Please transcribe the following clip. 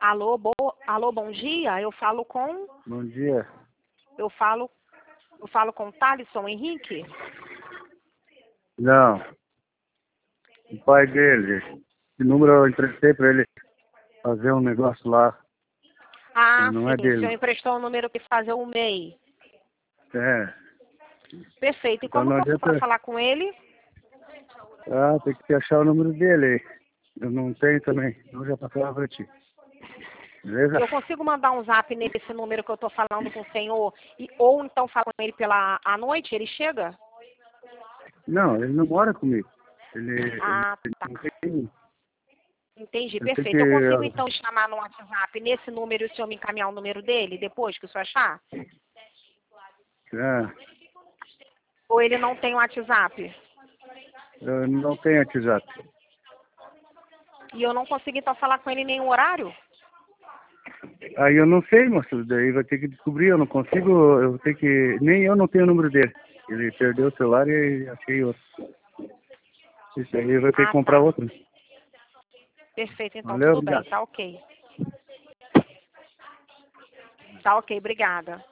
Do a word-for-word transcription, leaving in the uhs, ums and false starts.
Alô, bo... Alô, bom dia. Eu falo com. Bom dia. Eu falo. Eu falo com Thalisson Henrique. Não. O pai dele. Esse número eu emprestei para ele fazer um negócio lá. Ah, Não sim. é O senhor dele. emprestou o número que fazer o M E I. É. Perfeito. E Então como não que eu posso adianta. falar com ele? Ah, tem que achar o número dele aí. Eu não tenho também. Eu já passava para ti. Beleza? Eu consigo mandar um zap nesse número que eu estou falando com o senhor? E, ou então falar com ele pela à noite? Ele chega? Não, ele não mora comigo. Ele, ele, Ah, ele tá. não tem. Entendi. Eu tenho Perfeito. Eu consigo que. então chamar no WhatsApp nesse número e o senhor me encaminhar o número dele depois que o senhor achar? Ah, Ou ele não tem WhatsApp? eu não tenho WhatsApp. E eu não consigo então falar com ele em nenhum horário? Aí eu não sei, moço. Daí vai ter que descobrir. Eu não consigo. Eu vou ter que. Nem eu não tenho o número dele. Ele perdeu o celular e achei outro. Isso aí vai ter que Ah, comprar tá. outro. Perfeito. Então Valeu, tudo bem. obrigado. Tá ok. Tá ok. Obrigada.